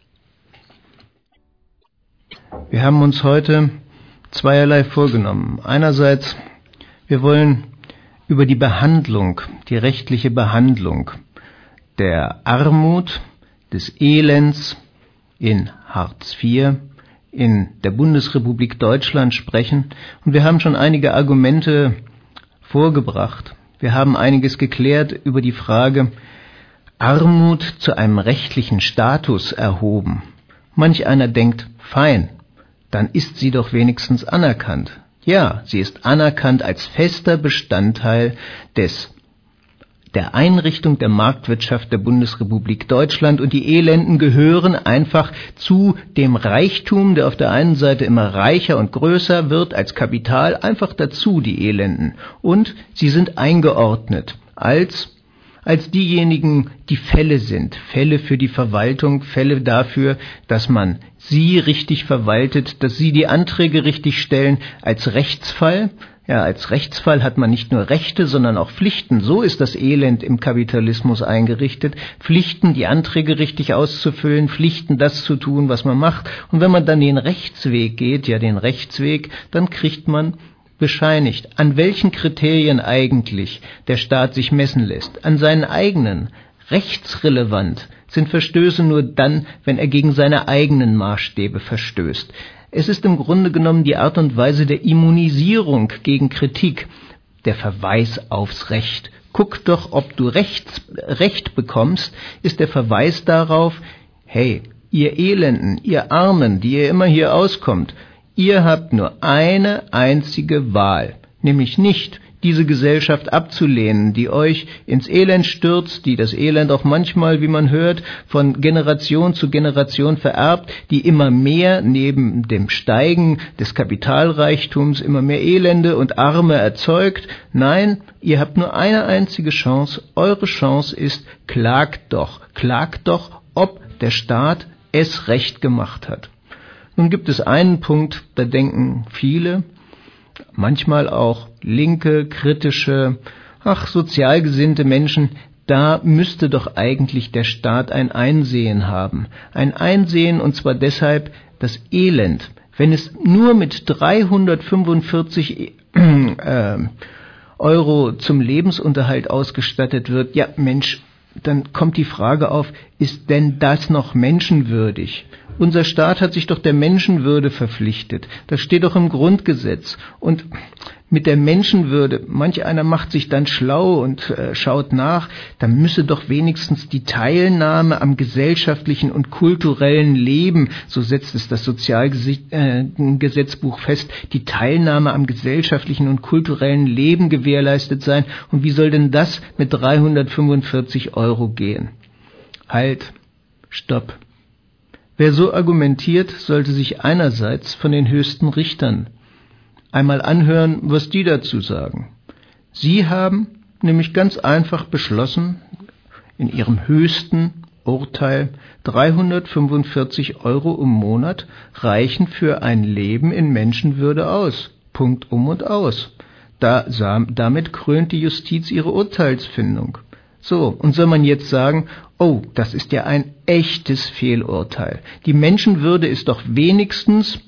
Wir haben uns heute zweierlei vorgenommen. Einerseits, wir wollen über die Behandlung, die rechtliche Behandlung der Armut, des Elends in Hartz IV, in der Bundesrepublik Deutschland sprechen. Und wir haben schon einige Argumente vorgebracht. Wir haben einiges geklärt über die Frage, Armut zu einem rechtlichen Status erhoben. Manch einer denkt, fein, dann ist sie doch wenigstens anerkannt. Ja, sie ist anerkannt als fester Bestandteil der Einrichtung der Marktwirtschaft der Bundesrepublik Deutschland, und die Elenden gehören einfach zu dem Reichtum, der auf der einen Seite immer reicher und größer wird als Kapital, einfach dazu, die Elenden. Und sie sind eingeordnet als diejenigen, die Fälle sind, Fälle für die Verwaltung, Fälle dafür, dass man sie richtig verwaltet, dass sie die Anträge richtig stellen, als Rechtsfall. Ja, als Rechtsfall hat man nicht nur Rechte, sondern auch Pflichten. So ist das Elend im Kapitalismus eingerichtet. Pflichten, die Anträge richtig auszufüllen, Pflichten, das zu tun, was man macht. Und wenn man dann den Rechtsweg geht, dann kriegt man bescheinigt, an welchen Kriterien eigentlich der Staat sich messen lässt. An seinen eigenen. Rechtsrelevant sind Verstöße nur dann, wenn er gegen seine eigenen Maßstäbe verstößt. Es ist im Grunde genommen die Art und Weise der Immunisierung gegen Kritik, der Verweis aufs Recht. Guck doch, ob du Recht bekommst, ist der Verweis darauf, hey, ihr Elenden, ihr Armen, die ihr immer hier auskommt, ihr habt nur eine einzige Wahl, nämlich nicht diese Gesellschaft abzulehnen, die euch ins Elend stürzt, die das Elend auch manchmal, wie man hört, von Generation zu Generation vererbt, die immer mehr neben dem Steigen des Kapitalreichtums immer mehr Elende und Arme erzeugt. Nein, ihr habt nur eine einzige Chance. Eure Chance ist, klagt doch, ob der Staat es recht gemacht hat. Nun gibt es einen Punkt, da denken viele, manchmal auch linke, kritische, sozial gesinnte Menschen, da müsste doch eigentlich der Staat ein Einsehen haben. Ein Einsehen, und zwar deshalb, das Elend, wenn es nur mit 345 Euro zum Lebensunterhalt ausgestattet wird, ja Mensch, dann kommt die Frage auf, ist denn das noch menschenwürdig? Unser Staat hat sich doch der Menschenwürde verpflichtet. Das steht doch im Grundgesetz. Und mit der Menschenwürde, manch einer macht sich dann schlau und schaut nach, da müsse doch wenigstens die Teilnahme am gesellschaftlichen und kulturellen Leben, so setzt es das Sozialgesetzbuch fest, die Teilnahme am gesellschaftlichen und kulturellen Leben gewährleistet sein. Und wie soll denn das mit 345 € gehen? Halt, stopp. Wer so argumentiert, sollte sich einerseits von den höchsten Richtern einmal anhören, was die dazu sagen. Sie haben nämlich ganz einfach beschlossen, in ihrem höchsten Urteil 345 € im Monat reichen für ein Leben in Menschenwürde aus. Punkt und aus. Damit krönt die Justiz ihre Urteilsfindung. So, und soll man jetzt sagen, oh, das ist ja ein echtes Fehlurteil. Die Menschenwürde ist doch wenigstens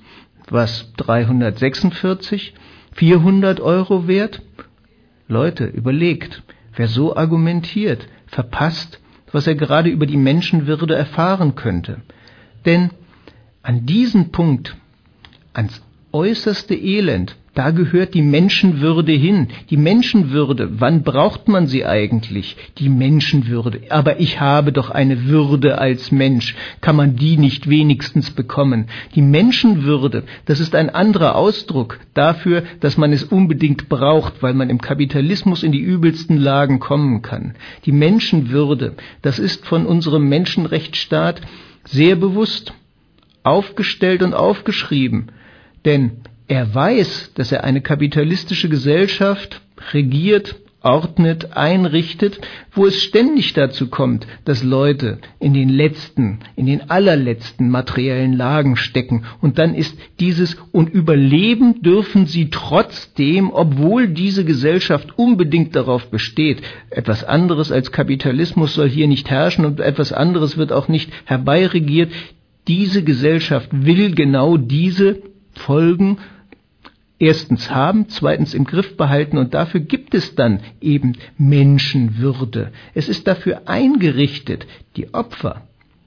346, 400 € wert? Leute, überlegt, wer so argumentiert, verpasst, was er gerade über die Menschenwürde erfahren könnte. Denn an diesem Punkt, ans äußerste Elend, da gehört die Menschenwürde hin. Die Menschenwürde, wann braucht man sie eigentlich? Die Menschenwürde. Aber ich habe doch eine Würde als Mensch. Kann man die nicht wenigstens bekommen? Die Menschenwürde, das ist ein anderer Ausdruck dafür, dass man es unbedingt braucht, weil man im Kapitalismus in die übelsten Lagen kommen kann. Die Menschenwürde, das ist von unserem Menschenrechtsstaat sehr bewusst aufgestellt und aufgeschrieben. Denn er weiß, dass er eine kapitalistische Gesellschaft regiert, ordnet, einrichtet, wo es ständig dazu kommt, dass Leute in den allerletzten materiellen Lagen stecken. Und dann ist dieses und überleben dürfen sie trotzdem, obwohl diese Gesellschaft unbedingt darauf besteht. Etwas anderes als Kapitalismus soll hier nicht herrschen und etwas anderes wird auch nicht herbeiregiert. Diese Gesellschaft will genau diese Folgen erstens haben, zweitens im Griff behalten und dafür gibt es dann eben Menschenwürde. Es ist dafür eingerichtet, die Opfer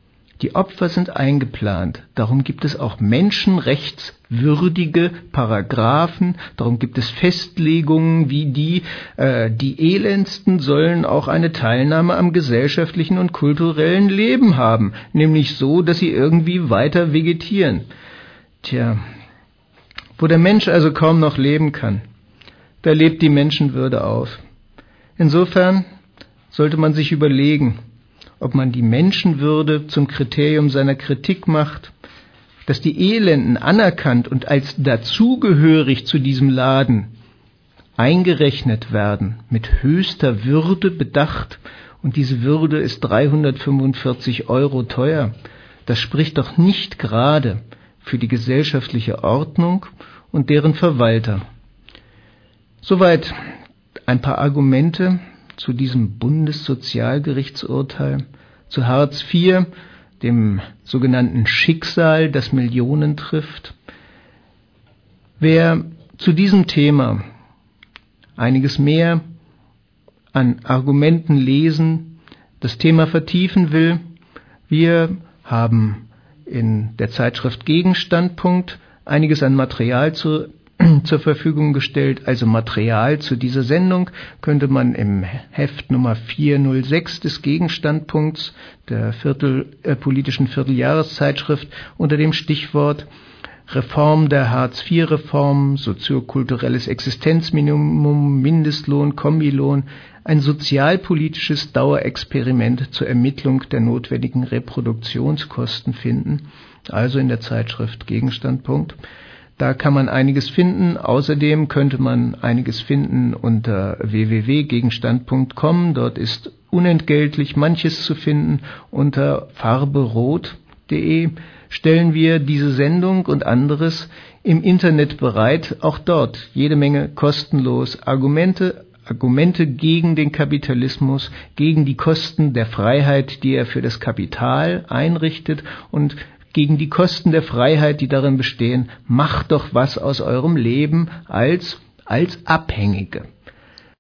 sind eingeplant. Darum gibt es auch menschenrechtswürdige Paragraphen, darum gibt es Festlegungen wie die Elendsten sollen auch eine Teilnahme am gesellschaftlichen und kulturellen Leben haben, nämlich so, dass sie irgendwie weiter vegetieren. Tja, wo der Mensch also kaum noch leben kann, da lebt die Menschenwürde auf. Insofern sollte man sich überlegen, ob man die Menschenwürde zum Kriterium seiner Kritik macht, dass die Elenden anerkannt und als dazugehörig zu diesem Laden eingerechnet werden, mit höchster Würde bedacht, und diese Würde ist 345 € teuer. Das spricht doch nicht gerade für die gesellschaftliche Ordnung und deren Verwalter. Soweit ein paar Argumente zu diesem Bundessozialgerichtsurteil, zu Hartz IV, dem sogenannten Schicksal, das Millionen trifft. Wer zu diesem Thema einiges mehr an Argumenten lesen, das Thema vertiefen will, wir haben in der Zeitschrift Gegenstandpunkt einiges an Material zur Verfügung gestellt. Also Material zu dieser Sendung könnte man im Heft Nummer 406 des Gegenstandpunkts der politischen Vierteljahreszeitschrift unter dem Stichwort Reform der Hartz-IV-Reform, soziokulturelles Existenzminimum, Mindestlohn, Kombilohn, ein sozialpolitisches Dauerexperiment zur Ermittlung der notwendigen Reproduktionskosten finden, also in der Zeitschrift Gegenstandpunkt. Da kann man einiges finden. Außerdem könnte man einiges finden unter www.gegenstandpunkt.com. Dort ist unentgeltlich manches zu finden. Unter farberot.de stellen wir diese Sendung und anderes im Internet bereit. Auch dort jede Menge kostenlos Argumente gegen den Kapitalismus, gegen die Kosten der Freiheit, die er für das Kapital einrichtet, und gegen die Kosten der Freiheit, die darin bestehen, macht doch was aus eurem Leben als Abhängige.